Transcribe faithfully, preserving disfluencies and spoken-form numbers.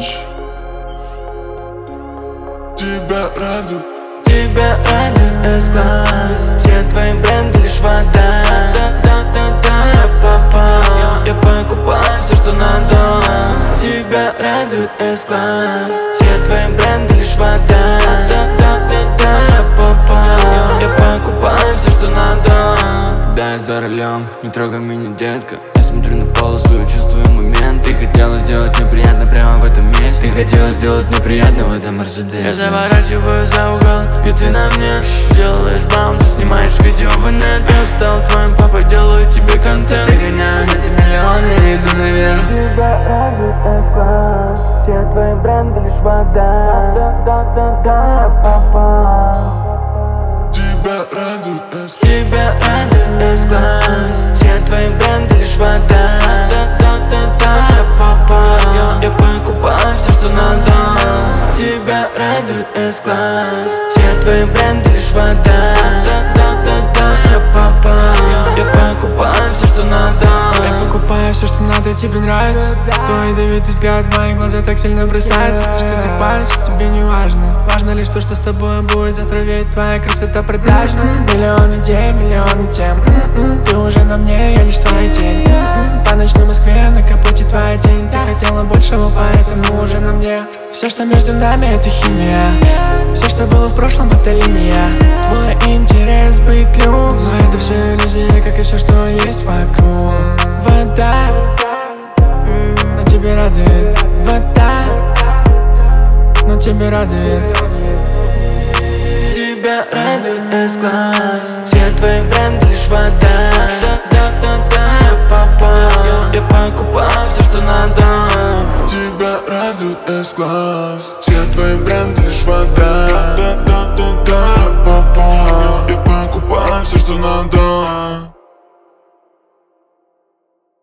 ночь. Тебя радует, тебя радует С-класс. Все твои бренды лишь вода. Да-да-да-да, я попал. Я покупаю все, что надо. Тебя радует С-класс. Все твои бренды лишь вода. Да-да-да-да, я попал. Я покупаю все, что надо. Когда я за рулем, не трогай меня, детка. Я смотрю на полосу и чувствую момент. Ты хотела сделать мне приятно прямо в этом месте. Ты хотела сделать мне приятно в этом Мерседесе. Я заворачиваю за угол, и ты на мне делаешь баунт, ты снимаешь видео в инет. Я стал твоим папой, делаю тебе контент. Догоняю эти миллионы и иду наверх. Тебя радует С-класс. Все твои бренды лишь вода. Да-да-да-да, я попал. тебя радует С. Тебя радует С-класс. Все твои бренды лишь вода. Да-да-да-да, я попал. Я покупаю все, что надо. Тебя радует С-класс. Все твои бренды лишь вода. Да-да-да-да, я попал. Я покупаю все, что надо. Я покупаю все, что надо, тебе нравится. Твой ядовитый взгляд в мои глаза так сильно бросается. Что ты паришь, тебе не важно. Важно лишь то, что с тобой будет завтра, ведь твоя красота продажна. Миллион идей, миллион тем. Ты уже на мне, я лишь твоя тень. По ночной Москве на капоте твоя тень. Ты хотела большего, поэтому уже на мне. Все, что между нами, это химия. Все, что было в прошлом, это линия. Твой интерес быть люкс, но это все иллюзия, как и все, что есть вокруг. Вода, но тебе радует. Вода, но тебе радует. Тебя радует С-класс. Все твои бренды лишь вода. Да-да-да-да, я попал. Я покупаю все, что надо. Тебя радует С-класс. Все твои бренды лишь вода. Да-да-да-да, я попал. Я покупаю все, что надо.